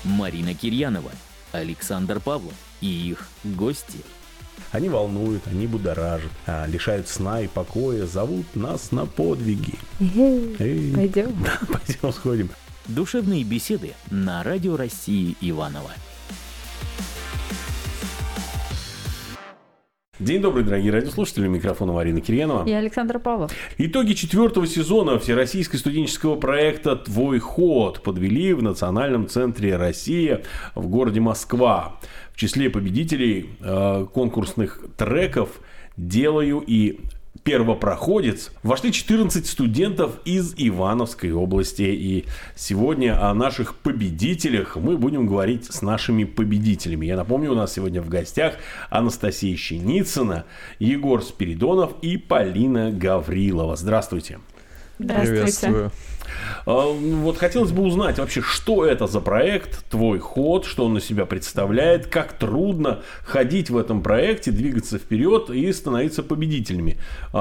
Марина Кирьянова, Александр Павлов и их гости. Они волнуют, они будоражат, лишают сна и покоя, зовут нас на подвиги. Пойдем? Да, пойдем сходим. Душевные беседы на Радио России Иваново. День добрый, дорогие радиослушатели. У микрофона Марина Кирьянова. И Александр Павлов. Итоги 4-го сезона всероссийского студенческого проекта «Твой ход» подвели в Национальном центре «Россия» в городе Москва. В числе победителей конкурсных треков «Делаю» и «Первопроходец» вошли 14 студентов из Ивановской области. И сегодня о наших победителях мы будем говорить с нашими победителями. Я напомню, у нас сегодня в гостях Анастасия Щеницына, Егор Спиридонов и Полина Гаврилова. Здравствуйте. Здравствуйте. Приветствую. Вот хотелось бы узнать вообще, что это за проект «Твой ход», что он из себя представляет, как трудно ходить в этом проекте, двигаться вперед и становиться победителями.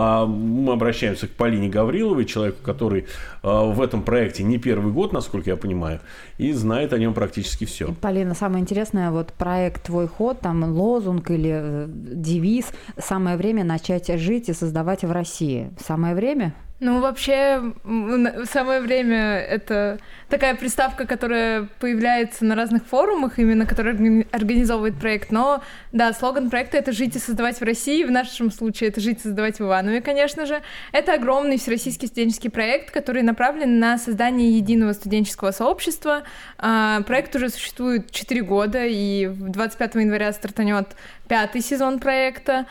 Мы обращаемся к Полине Гавриловой, человеку, который в этом проекте не первый год, насколько я понимаю, и знает о нем практически все. Полина, самое интересное, вот проект «Твой ход», там лозунг или девиз «Самое время начать жить и создавать в России». Самое время? Ну, вообще, самое время — это такая приставка, которая появляется на разных форумах, именно который организовывает проект. Но, да, слоган проекта — это «Жить и создавать в России». В нашем случае это «Жить и создавать в Иванове», конечно же. Это огромный всероссийский студенческий проект, который направлен на создание единого студенческого сообщества. Проект уже существует 4 года, и 25 января стартанет 5-й сезон проекта.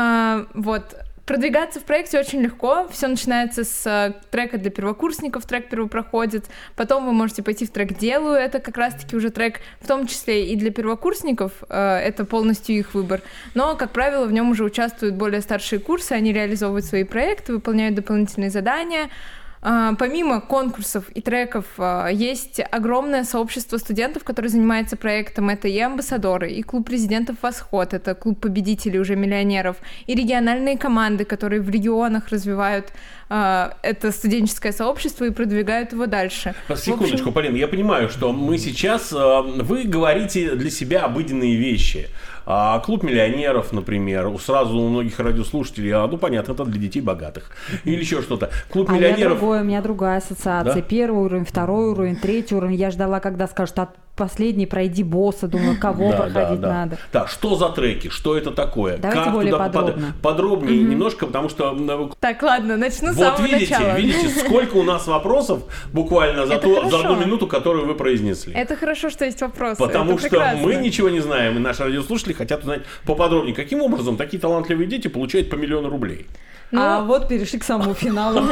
Вот. Продвигаться в проекте очень легко. Все начинается с трека для первокурсников, трек «Первопроходец». Потом вы можете пойти в трек «Делаю». Это как раз-таки уже трек, в том числе и для первокурсников. Это полностью их выбор. Но, как правило, в нем уже участвуют более старшие курсы. Они реализовывают свои проекты, выполняют дополнительные задания. Помимо конкурсов и треков есть огромное сообщество студентов, которые занимаются проектом. Это и амбассадоры, и клуб президентов «Восход», это клуб победителей уже миллионеров, и региональные команды, которые в регионах развивают это студенческое сообщество и продвигают его дальше. Секундочку, Полина, я понимаю, что мы сейчас, вы говорите для себя обыденные вещи. Клуб миллионеров, например, сразу у многих радиослушателей, ну понятно, это для детей богатых. Или еще что-то. Клуб миллионеров. У меня другая ассоциация. Да? Первый уровень, второй уровень, третий уровень. Я ждала, когда скажут, последний пройди босса, думаю, кого проходить надо. Да, что за треки, что это такое? Давайте как более туда подробно. Подробнее немножко, потому что... Так, ладно, начну с самого начала. Видите, сколько у нас вопросов буквально за одну минуту, которую вы произнесли. Это хорошо, что есть вопросы. Потому что мы ничего не знаем, и наши радиослушатели хотят узнать поподробнее, каким образом такие талантливые дети получают по 1 000 000 рублей. Вот перешли к самому финалу.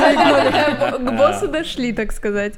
К боссу дошли, так сказать.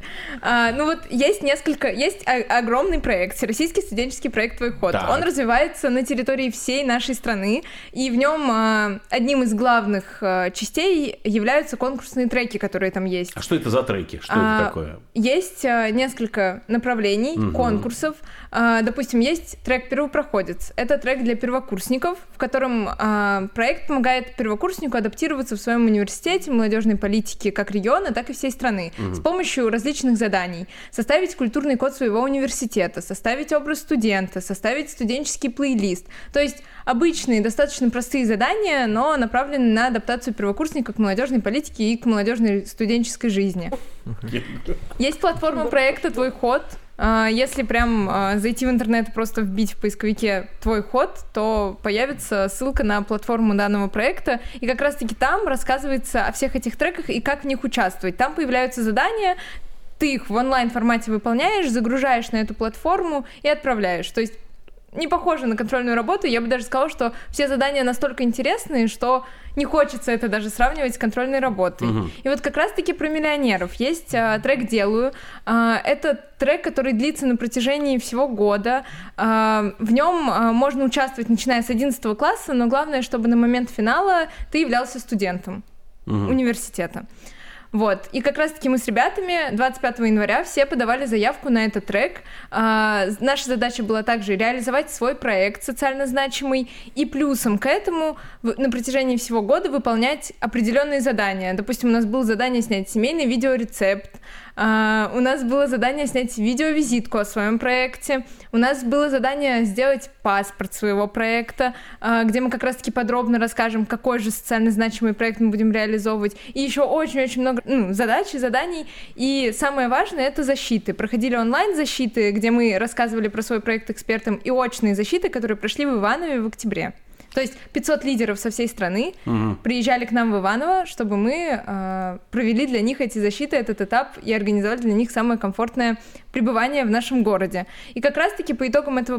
Есть огромный проект, всероссийский студенческий проект «Твой ход». Он развивается на территории всей нашей страны, и в нем одним из главных частей являются конкурсные треки, которые там есть. А что это за треки? Что это такое? Есть несколько направлений, конкурсов. Допустим, есть трек «Первопроходец». Это трек для первокурсников, в котором проект помогает первокурснику адаптироваться в своем университете, молодежной политике как региона, так и всей страны с помощью различных заданий. Составить культурный код своего университета, составить образ студента, составить студенческий плейлист. То есть обычные, достаточно простые задания, но направлены на адаптацию первокурсника к молодежной политике и к молодежной студенческой жизни. Есть платформа проекта «Твой ход». Если прям зайти в интернет и просто вбить в поисковике «Твой ход», то появится ссылка на платформу данного проекта, и как раз-таки там рассказывается о всех этих треках и как в них участвовать. Там появляются задания, ты их в онлайн-формате выполняешь, загружаешь на эту платформу и отправляешь. То есть не похоже на контрольную работу. Я бы даже сказала, что все задания настолько интересные, что не хочется это даже сравнивать с контрольной работой. И вот как раз-таки про миллионеров. Есть трек «Делаю». Это трек, который длится на протяжении всего года. В нем можно участвовать, начиная с 11 класса, но главное, чтобы на момент финала ты являлся студентом университета. Вот. И как раз-таки мы с ребятами 25 января все подавали заявку на этот трек. Наша задача была также реализовать свой проект социально значимый и плюсом к этому на протяжении всего года выполнять определенные задания. Допустим, у нас было задание снять семейный видеорецепт, У нас было задание снять видеовизитку о своем проекте. У нас было задание сделать паспорт своего проекта, где мы как раз-таки подробно расскажем, какой же социально значимый проект мы будем реализовывать. И еще очень-очень много задач и заданий. И самое важное — это защиты. Проходили онлайн-защиты, где мы рассказывали про свой проект экспертам, и очные защиты, которые прошли в Иванове в октябре. То есть 500 лидеров со всей страны приезжали к нам в Иваново, чтобы мы провели для них эти защиты, этот этап, и организовали для них самое комфортное пребывание в нашем городе. И как раз-таки по итогам этого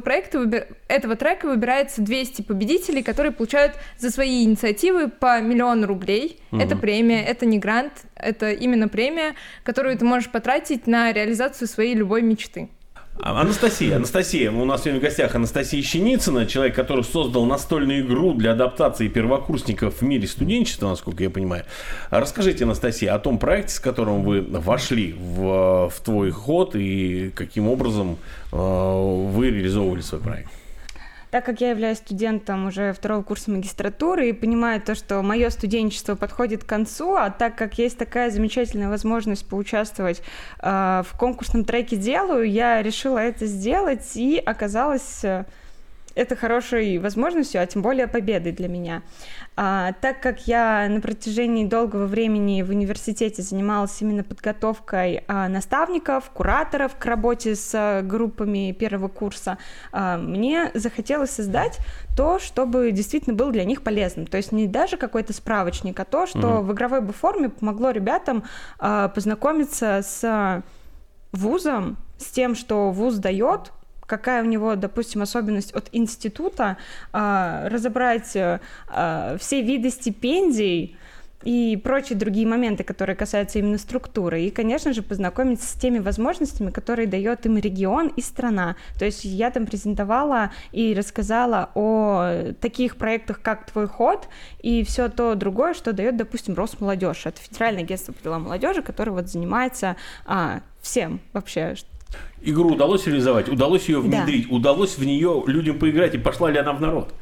трека выбирается 200 победителей, которые получают за свои инициативы по 1 000 000 рублей. Это премия, это не грант, это именно премия, которую ты можешь потратить на реализацию своей любой мечты. Анастасия, у нас сегодня в гостях Анастасия Щеницына, человек, который создал настольную игру для адаптации первокурсников в мире студенчества, насколько я понимаю. Расскажите, Анастасия, о том проекте, с которым вы вошли в твой ход, и каким образом вы реализовывали свой проект. Так как я являюсь студентом уже 2-го курса магистратуры и понимаю то, что мое студенчество подходит к концу, а так как есть такая замечательная возможность поучаствовать в конкурсном треке «Делаю», я решила это сделать, и оказалось это хорошей возможностью, а тем более победой для меня. Так как я на протяжении долгого времени в университете занималась именно подготовкой наставников, кураторов к работе с группами 1-го курса, мне захотелось создать то, чтобы действительно было для них полезным. То есть не даже какой-то справочник, а то, что в игровой бы форме помогло ребятам познакомиться с вузом, с тем, что вуз дает, какая у него, допустим, особенность от института, разобрать все виды стипендий и прочие другие моменты, которые касаются именно структуры. И, конечно же, познакомиться с теми возможностями, которые дает им регион и страна. То есть я там презентовала и рассказала о таких проектах, как «Твой ход», и все то другое, что дает, допустим, Росмолодежь. Это Федеральное агентство по делам молодежи, которое вот занимается всем вообще. Игру удалось реализовать, удалось ее внедрить, удалось в нее людям поиграть, и пошла ли она в народ?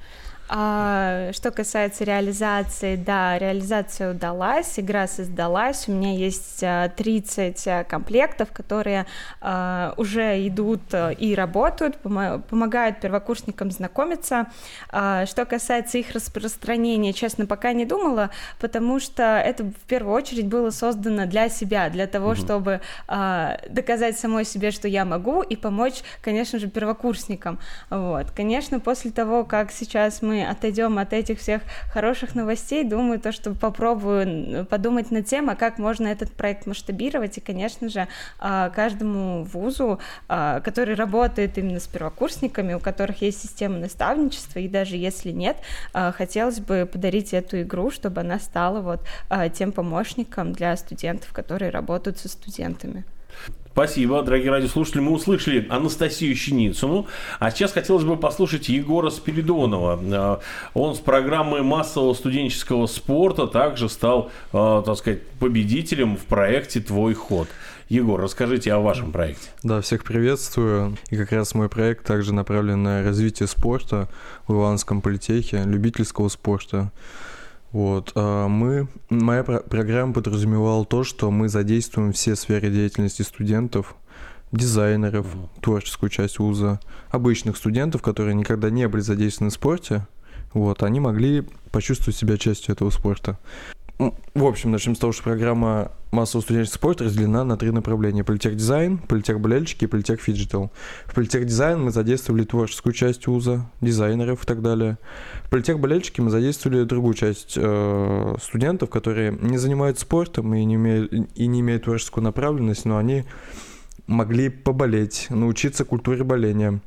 Что касается реализации, да, реализация удалась, игра создалась, у меня есть 30 комплектов, которые уже идут и работают, помогают первокурсникам знакомиться. Что касается их распространения, честно, пока не думала, потому что это в первую очередь было создано для себя, для того, чтобы доказать самой себе, что я могу, и помочь, конечно же, первокурсникам. Вот. Конечно, после того, как сейчас мы отойдем от этих всех хороших новостей, думаю, что попробую подумать над тем, как можно этот проект масштабировать, и, конечно же, каждому вузу, который работает именно с первокурсниками, у которых есть система наставничества, и даже если нет, хотелось бы подарить эту игру, чтобы она стала тем помощником для студентов, которые работают со студентами. Спасибо, дорогие радиослушатели. Мы услышали Анастасию Щеницыну, а сейчас хотелось бы послушать Егора Спиридонова. Он с программы массового студенческого спорта также стал, так сказать, победителем в проекте «Твой ход». Егор, расскажите о вашем проекте. Да, всех приветствую. И как раз мой проект также направлен на развитие спорта в Ивановском политехе, любительского спорта. Моя программа подразумевала то, что мы задействуем все сферы деятельности студентов, дизайнеров, творческую часть вуза, обычных студентов, которые никогда не были задействованы в спорте, они могли почувствовать себя частью этого спорта. В общем, начнем с того, что программа массового студенческого спорта разделена на 3 направления: политех-дизайн, политех-болельщики и политех-фиджитал. В политех-дизайн мы задействовали творческую часть вуза, дизайнеров и так далее. В политех-болельщики мы задействовали другую часть студентов, которые не занимаются спортом и не имеют творческую направленность, но они могли поболеть, научиться культуре боления.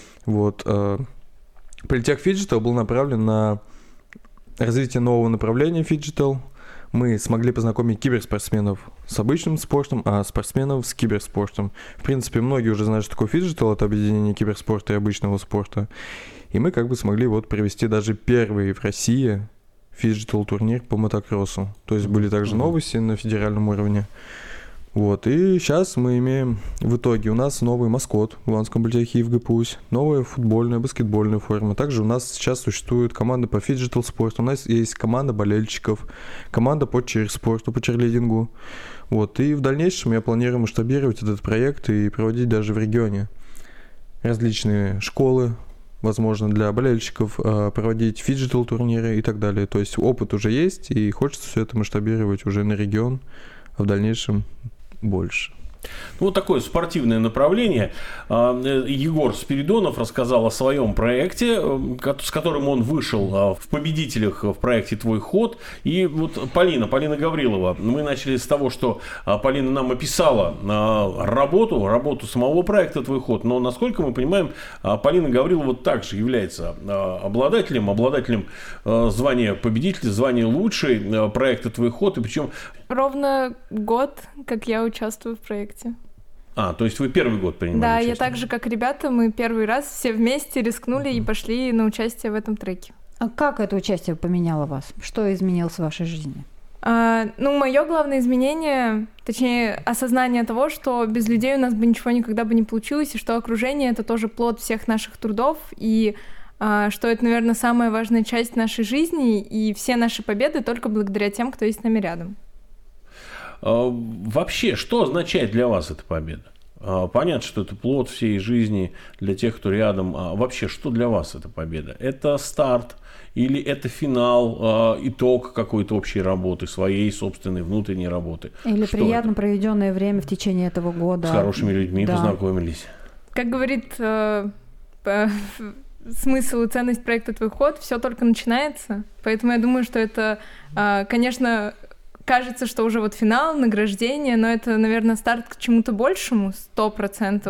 Политех-фиджитал был направлен на развитие нового направления фиджитал. Мы смогли познакомить киберспортсменов с обычным спортом, а спортсменов с киберспортом. В принципе, многие уже знают, что такое фиджитал, это объединение киберспорта и обычного спорта. И мы смогли провести даже первый в России фиджитал турнир по мотокроссу. То есть были также новости на федеральном уровне. Вот, и сейчас мы имеем в итоге у нас новый маскот в Уланском политехе ИФГПУСь, новая футбольная, баскетбольная форма. Также у нас сейчас существует команда по фиджитал-спорту, у нас есть команда болельщиков, команда по чир-спорту, по чирлидингу. Вот, и в дальнейшем я планирую масштабировать этот проект и проводить даже в регионе различные школы, возможно, для болельщиков, проводить фиджитал-турниры и так далее. То есть опыт уже есть, и хочется все это масштабировать уже на регион, а в дальнейшем больше. Ну, вот такое спортивное направление. Егор Спиридонов рассказал о своем проекте, с которым он вышел в победителях в проекте «Твой ход». И вот Полина Гаврилова. Мы начали с того, что Полина нам описала работу самого проекта «Твой ход». Но, насколько мы понимаем, Полина Гаврилова также является обладателем звания победителя, звания лучшей проекта «Твой ход». И причем... Ровно год, как я участвую в проекте. То есть вы первый год принимали Да, участие? я так же, как ребята, мы первый раз все вместе рискнули и пошли на участие в этом треке. А как это участие поменяло вас? Что изменилось в вашей жизни? Мое главное изменение, точнее, осознание того, что без людей у нас бы ничего никогда бы не получилось, и что окружение — это тоже плод всех наших трудов, и что это, наверное, самая важная часть нашей жизни, и все наши победы только благодаря тем, кто есть с нами рядом. Вообще, что означает для вас эта победа? Понятно, что это плод всей жизни для тех, кто рядом. А вообще, что для вас эта победа? Это старт или это финал, итог какой-то общей работы, своей собственной внутренней работы? Или что приятно это? Проведенное время в течение этого года. С хорошими людьми познакомились. Как говорит смысл и ценность проекта «Твой ход», все только начинается. Поэтому я думаю, что это, конечно, кажется, что уже вот финал, награждение, но это, наверное, старт к чему-то большему, 100%.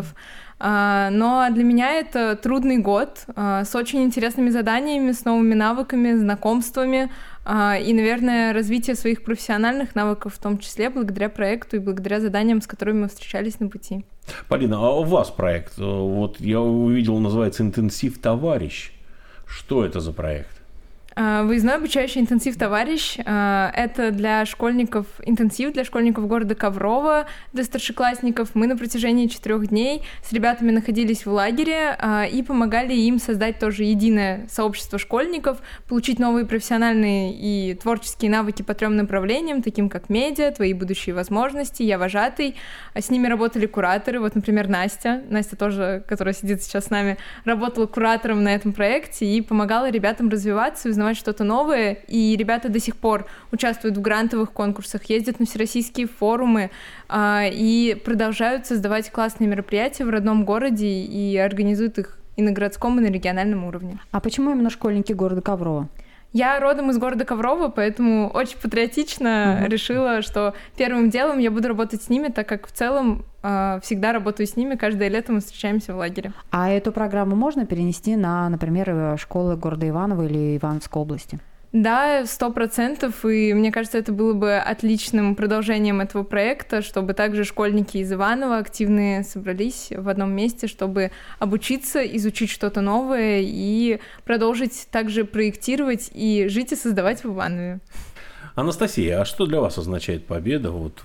Но для меня это трудный год с очень интересными заданиями, с новыми навыками, знакомствами и, наверное, развитие своих профессиональных навыков, в том числе благодаря проекту и благодаря заданиям, с которыми мы встречались на пути. Полина, а у вас проект? Вот я увидел, называется «Интенсив товарищ». Что это за проект? Выездной обучающий интенсив «Товарищ» — это для школьников, интенсив для школьников города Коврова, для старшеклассников. Мы на протяжении 4 дней с ребятами находились в лагере и помогали им создать тоже единое сообщество школьников, получить новые профессиональные и творческие навыки по 3 направлениям, таким как медиа, твои будущие возможности, я вожатый. С ними работали кураторы, вот, например, Настя тоже, которая сидит сейчас с нами, работала куратором на этом проекте и помогала ребятам развиваться и узнавать что-то новое, и ребята до сих пор участвуют в грантовых конкурсах, ездят на всероссийские форумы и продолжают создавать классные мероприятия в родном городе и организуют их и на городском, и на региональном уровне. А почему именно школьники города Коврова? Я родом из города Коврова, поэтому очень патриотично решила, что первым делом я буду работать с ними, так как в целом всегда работаю с ними, каждое лето мы встречаемся в лагере. А эту программу можно перенести на, например, школы города Иваново или Ивановской области? Да, 100%, и мне кажется, это было бы отличным продолжением этого проекта, чтобы также школьники из Иванова активные собрались в одном месте, чтобы обучиться, изучить что-то новое и продолжить также проектировать и жить и создавать в Иванове. Анастасия, а что для вас означает победа вот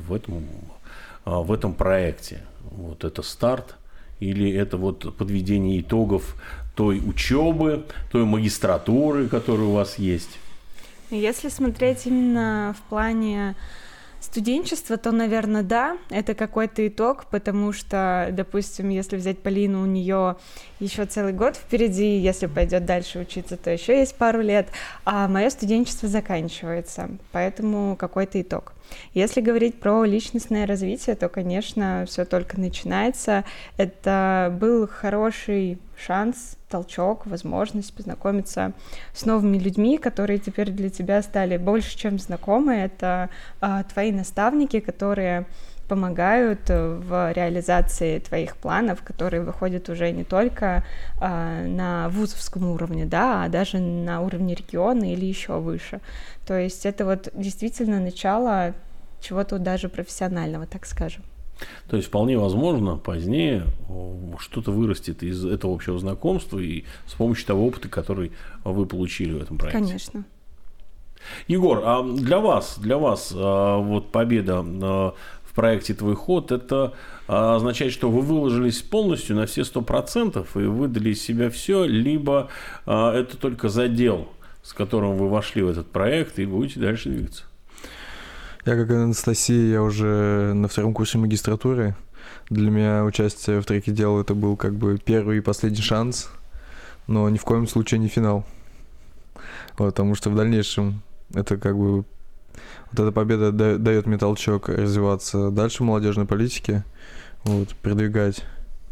в этом проекте? Вот это старт или это вот подведение итогов той учебы, той магистратуры, которая у вас есть? Если смотреть именно в плане студенчества, то, наверное, да, это какой-то итог, потому что, допустим, если взять Полину, у нее еще целый год впереди, если пойдет дальше учиться, то еще есть пару лет, а мое студенчество заканчивается, поэтому какой-то итог. Если говорить про личностное развитие, то, конечно, все только начинается. Это был хороший шанс, толчок, возможность познакомиться с новыми людьми, которые теперь для тебя стали больше, чем знакомы. Это твои наставники, которые помогают в реализации твоих планов, которые выходят уже не только на вузовском уровне, да, а даже на уровне региона или еще выше. То есть это вот действительно начало чего-то даже профессионального, так скажем. То есть вполне возможно, позднее что-то вырастет из этого общего знакомства и с помощью того опыта, который вы получили в этом проекте. Конечно. Егор, а для вас вот победа в проекте «Твой ход», это означает, что вы выложились полностью на все 100% и выдали из себя все, либо это только задел, с которым вы вошли в этот проект и будете дальше двигаться? Я, как и Анастасия, я уже на 2-м курсе магистратуры. Для меня участие в треке «Дело» это был как бы первый и последний шанс, но ни в коем случае не финал. Вот, потому что в дальнейшем это как бы вот эта победа дает мне толчок развиваться дальше в молодежной политике, вот, продвигаться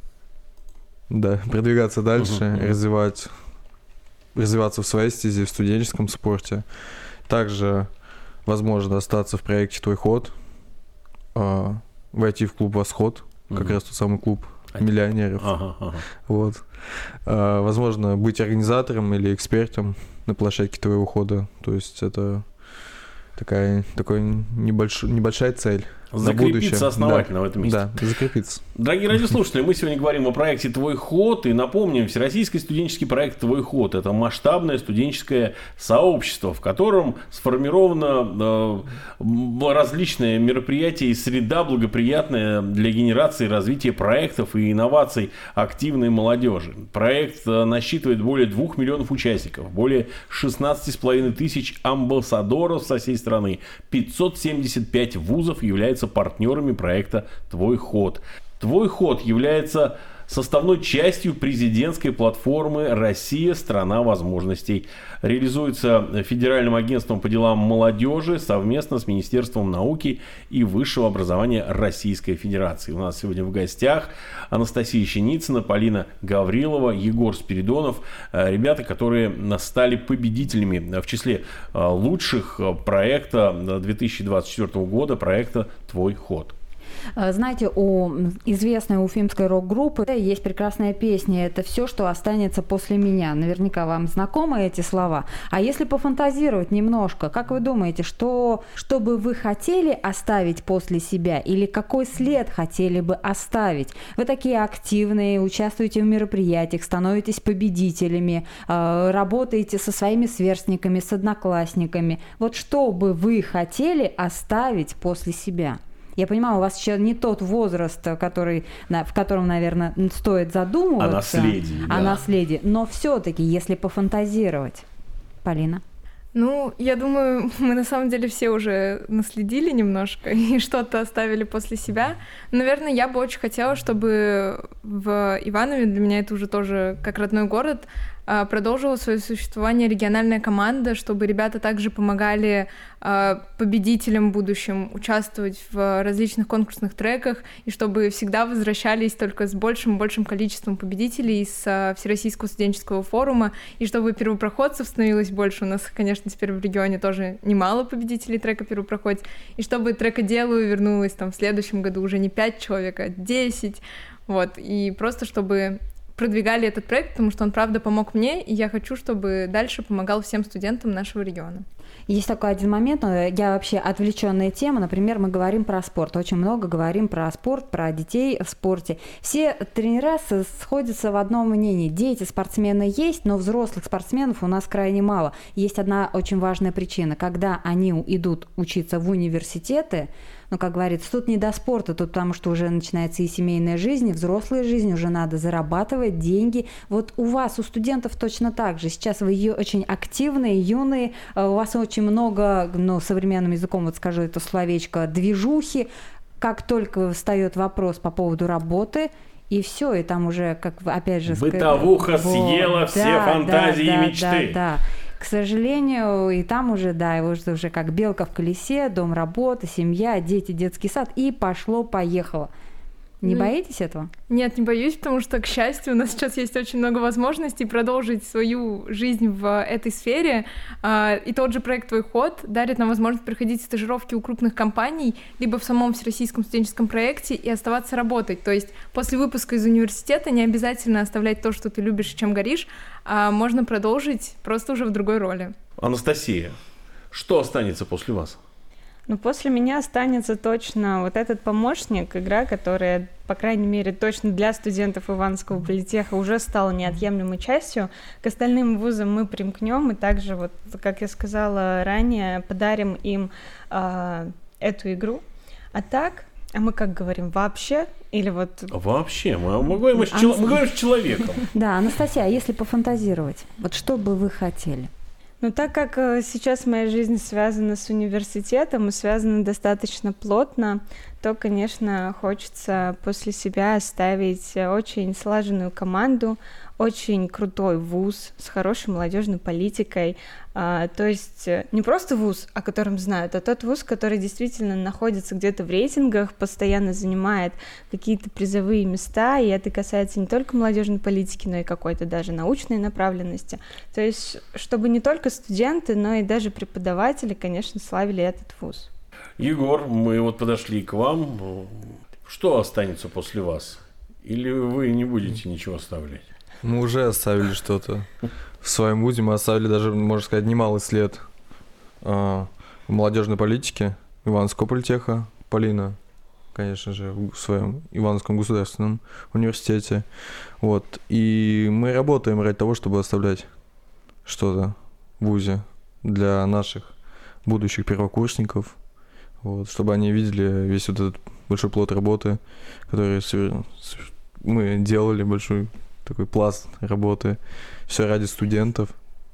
дальше, развиваться в своей стезе, в студенческом спорте. Также, возможно, остаться в проекте «Твой ход», войти в клуб «Восход», как раз тот самый клуб миллионеров. Вот. Возможно, быть организатором или экспертом на площадке «Твоего хода». То есть это такая небольшая цель. Закрепиться основательно в этом месте. Да, закрепиться. Дорогие радиослушатели, мы сегодня говорим о проекте «Твой ход» и напомним, Всероссийский студенческий проект «Твой ход» – это масштабное студенческое сообщество, в котором сформировано различные мероприятия и среда благоприятная для генерации и развития проектов и инноваций активной молодежи. Проект насчитывает более 2 миллионов участников, более 16,5 тысяч амбассадоров со всей страны, 575 вузов являются партнерами проекта «Твой ход». «Твой ход» является составной частью президентской платформы «Россия – страна возможностей». Реализуется Федеральным агентством по делам молодежи совместно с Министерством науки и высшего образования Российской Федерации. У нас сегодня в гостях Анастасия Щеницына, Полина Гаврилова, Егор Спиридонов. Ребята, которые стали победителями в числе лучших проекта 2024 года, проекта «Твой ход». Знаете, у известной уфимской рок-группы есть прекрасная песня «Это все, что останется после меня». Наверняка вам знакомы эти слова. А если пофантазировать немножко, как вы думаете, что бы вы хотели оставить после себя или какой след хотели бы оставить? Вы такие активные, участвуете в мероприятиях, становитесь победителями, работаете со своими сверстниками, с одноклассниками. Вот что бы вы хотели оставить после себя? Я понимаю, у вас еще не тот возраст, в котором, наверное, стоит задумываться. О наследии. Но все-таки, если пофантазировать. Полина? Ну, я думаю, мы на самом деле все уже наследили немножко и что-то оставили после себя. Наверное, я бы очень хотела, чтобы в Иванове, для меня это уже тоже как родной город, продолжила свое существование региональная команда, чтобы ребята также помогали победителям будущим участвовать в различных конкурсных треках, и чтобы всегда возвращались только с большим и большим количеством победителей из Всероссийского студенческого форума, и чтобы первопроходцев становилось больше. У нас, конечно, теперь в регионе тоже немало победителей трека «Первопроходец», и чтобы трекоделу вернулось там в следующем году уже не 5 человек, а 10, вот, и просто чтобы продвигали этот проект, потому что он, правда, помог мне, и я хочу, чтобы дальше помогал всем студентам нашего региона. Есть такой один момент, я вообще отвлеченная тема, например, мы говорим про спорт, очень много говорим про спорт, про детей в спорте. Все тренера сходятся в одном мнении, дети спортсмены есть, но взрослых спортсменов у нас крайне мало. Есть одна очень важная причина, когда они идут учиться в университеты, ну, как говорится, тут не до спорта, тут потому что уже начинается и семейная жизнь, и взрослая жизнь, уже надо зарабатывать деньги. Вот у вас, у студентов точно так же. Сейчас вы очень активные, юные, у вас очень много, ну, современным языком вот скажу это словечко, движухи. Как только встает вопрос по поводу работы, и все, и там уже, как опять же... Бытовуха съела все фантазии и мечты. Да. К сожалению, и там уже, да, уже как белка в колесе, дом, работа, семья, дети, детский сад, и пошло-поехало. Не боитесь этого? Нет, не боюсь, потому что, к счастью, у нас сейчас есть очень много возможностей продолжить свою жизнь в этой сфере. И тот же проект «Твой ход» дарит нам возможность проходить стажировки у крупных компаний, либо в самом Всероссийском студенческом проекте и оставаться работать. То есть после выпуска из университета не обязательно оставлять то, что ты любишь и чем горишь, а можно продолжить просто уже в другой роли. Анастасия, что останется после вас? Ну, после меня останется точно вот этот помощник, игра, которая, по крайней мере, точно для студентов Ивановского политеха уже стала неотъемлемой частью. К остальным вузам мы примкнем и также, вот, как я сказала ранее, подарим им эту игру. А так, А мы как говорим, вообще? Или вот... Вообще, мы говорим с человеком. Да, Анастасия, а если пофантазировать, вот что бы вы хотели? Ну, так как сейчас моя жизнь связана с университетом и связана достаточно плотно, то, конечно, хочется после себя оставить очень слаженную команду, очень крутой вуз с хорошей молодежной политикой. То есть не просто вуз, о котором знают, а тот вуз, который действительно находится где-то в рейтингах, постоянно занимает какие-то призовые места, и это касается не только молодежной политики, но и какой-то даже научной направленности. То есть чтобы не только студенты, но и даже преподаватели, конечно, славили этот вуз. Егор, мы вот подошли к вам. Что останется после вас? Или вы не будете ничего оставлять? Мы уже оставили что-то в своем вузе. Мы оставили даже, можно сказать, немалый след в молодежной политике Ивановского политеха. Полина, конечно же, в своем Ивановском государственном университете. Вот. И мы работаем ради того, чтобы оставлять что-то в вузе для наших будущих первокурсников. Вот, чтобы они видели весь вот этот большой плод работы, который мы делали, большой такой пласт работы, все ради студентов.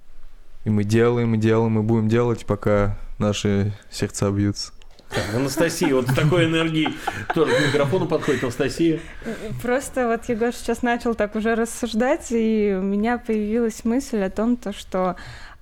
И мы делаем, и будем делать, пока наши сердца бьются. Так, Анастасия, вот с такой энергией тоже к микрофону подходит Анастасия. Просто вот Егор сейчас начал так уже рассуждать, и у меня появилась мысль о том, что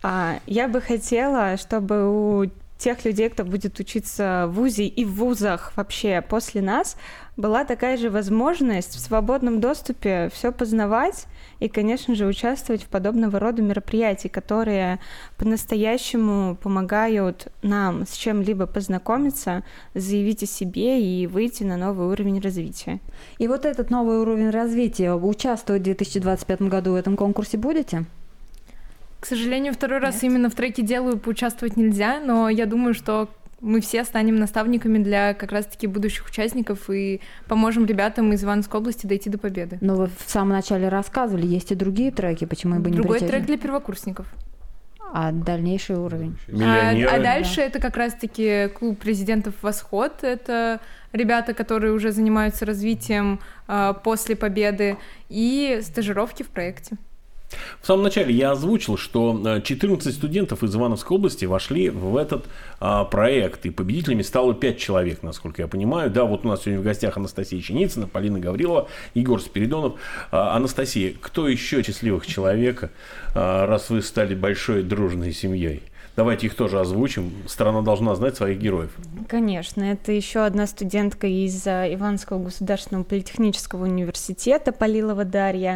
я бы хотела, чтобы у тех людей, кто будет учиться в вузе и в вузах вообще после нас, была такая же возможность в свободном доступе все познавать и, конечно же, участвовать в подобного рода мероприятиях, которые по-настоящему помогают нам с чем-либо познакомиться, заявить о себе и выйти на новый уровень развития. И вот этот новый уровень развития, участвовать в 2025 году в этом конкурсе будете? К сожалению, второй раз именно в треке «Делаю» поучаствовать нельзя, но я думаю, что мы все станем наставниками для как раз-таки будущих участников и поможем ребятам из Ивановской области дойти до победы. Но вы в самом начале рассказывали, есть и другие треки, почему бы не Другой прийти? трек для первокурсников. А дальнейший уровень? А дальше это как раз-таки клуб президентов «Восход». Это ребята, которые уже занимаются развитием после победы, и стажировки в проекте. В самом начале я озвучил, что 14 студентов из Ивановской области вошли в этот проект, и победителями стало 5 человек, насколько я понимаю. Да, вот у нас сегодня в гостях Анастасия Ченицына, Полина Гаврилова, Егор Спиридонов. Анастасия, кто еще счастливых человека, раз вы стали большой дружной семьей? Давайте их тоже озвучим. Страна должна знать своих героев. Конечно, это еще одна студентка из Ивановского государственного политехнического университета Полилова Дарья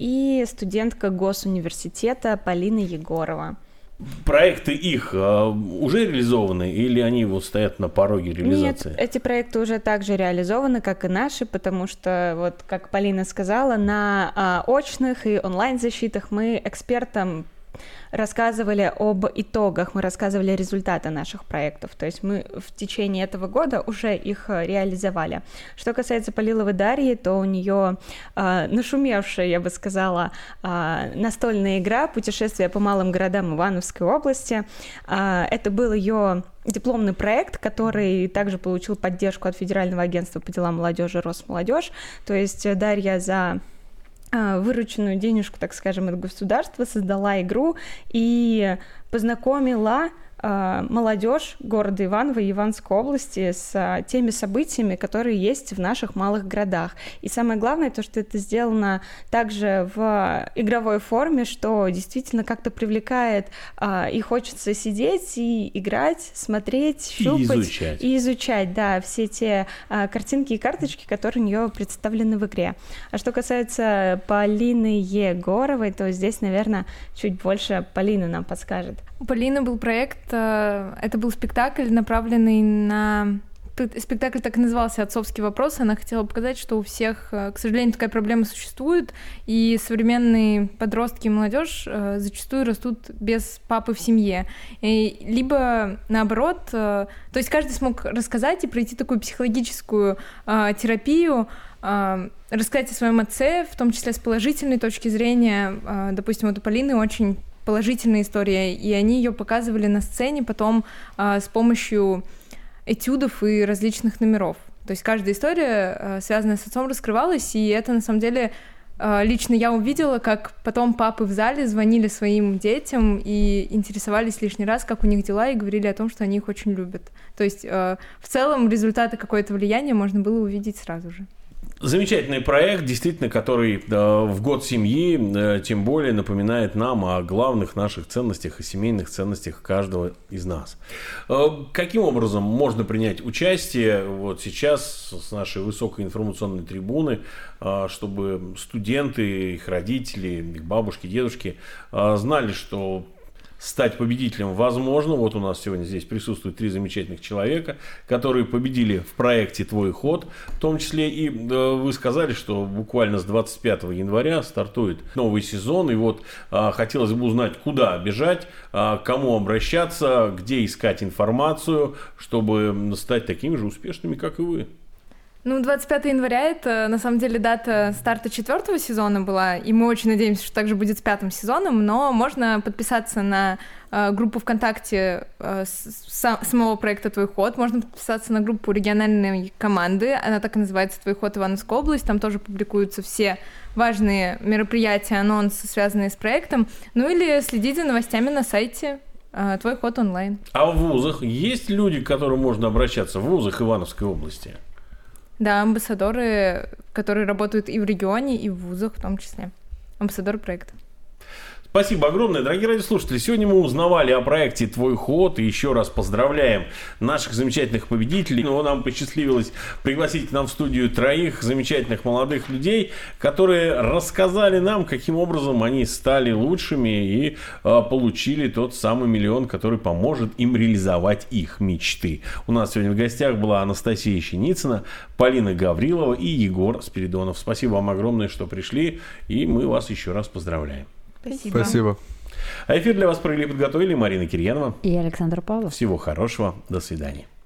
и студентка Госуниверситета Полина Егорова. Проекты их уже реализованы или они вот стоят на пороге реализации? Нет, эти проекты уже также реализованы, как и наши, потому что, вот как Полина сказала, на очных и онлайн-защитах мы экспертам рассказывали об итогах, мы рассказывали результаты наших проектов, то есть мы в течение этого года уже их реализовали. Что касается Полиловой Дарьи, то у нее нашумевшая, я бы сказала, настольная игра «Путешествие по малым городам Ивановской области». Это был ее дипломный проект, который также получил поддержку от Федерального агентства по делам молодежи «Росмолодежь», то есть Дарья за вырученную денежку, так скажем, от государства создала игру и познакомила молодежь города Иваново и Ивановской области с теми событиями, которые есть в наших малых городах. И самое главное, то, что это сделано также в игровой форме, что действительно как-то привлекает и хочется сидеть и играть, смотреть, щупать и изучать, да, все те картинки и карточки, которые у нее представлены в игре. А что касается Полины Егоровой, то здесь, наверное, чуть больше Полина нам подскажет. У Полины был проект, это был спектакль, направленный на... Спектакль так и назывался «Отцовский вопрос». Она хотела показать, что у всех, к сожалению, такая проблема существует, и современные подростки и молодежь зачастую растут без папы в семье. Либо наоборот, то есть каждый смог рассказать и пройти такую психологическую терапию, рассказать о своем отце, в том числе с положительной точки зрения. Допустим, вот у Полины очень положительная история, и они ее показывали на сцене потом с помощью этюдов и различных номеров. То есть каждая история, связанная с отцом, раскрывалась, и это на самом деле лично я увидела, как потом папы в зале звонили своим детям и интересовались лишний раз, как у них дела, и говорили о том, что они их очень любят. То есть в целом результаты какое-то влияния можно было увидеть сразу же. Замечательный проект, действительно, который в год семьи, тем более, напоминает нам о главных наших ценностях и семейных ценностях каждого из нас. Каким образом можно принять участие вот сейчас с нашей высокой информационной трибуны, чтобы студенты, их родители, их бабушки, дедушки знали, что стать победителем возможно. Вот у нас сегодня здесь присутствуют 3 замечательных человека, которые победили в проекте «Твой ход», в том числе и вы сказали, что буквально с 25 января стартует новый сезон, и вот хотелось бы узнать, куда бежать, к кому обращаться, где искать информацию, чтобы стать такими же успешными, как и вы. 25 января — это, на самом деле, дата старта 4-го сезона была, и мы очень надеемся, что также будет с 5-м сезоном, но можно подписаться на группу ВКонтакте самого проекта «Твой ход», можно подписаться на группу региональной команды, она так и называется «Твой ход Ивановская область», там тоже публикуются все важные мероприятия, анонсы, связанные с проектом, или следить за новостями на сайте «Твой ход онлайн». А в вузах есть люди, к которым можно обращаться, в вузах Ивановской области? Да, амбассадоры, которые работают и в регионе, и в вузах в том числе. Амбассадоры проекта. Спасибо огромное, дорогие радиослушатели. Сегодня мы узнавали о проекте «Твой ход». И еще раз поздравляем наших замечательных победителей. Нам посчастливилось пригласить к нам в студию 3 замечательных молодых людей, которые рассказали нам, каким образом они стали лучшими и получили тот самый миллион, который поможет им реализовать их мечты. У нас сегодня в гостях была Анастасия Щеницына, Полина Гаврилова и Егор Спиридонов. Спасибо вам огромное, что пришли, и мы вас еще раз поздравляем. Спасибо. А эфир для вас провели и подготовили Марина Кирьянова и Александр Павлов. Всего хорошего. До свидания.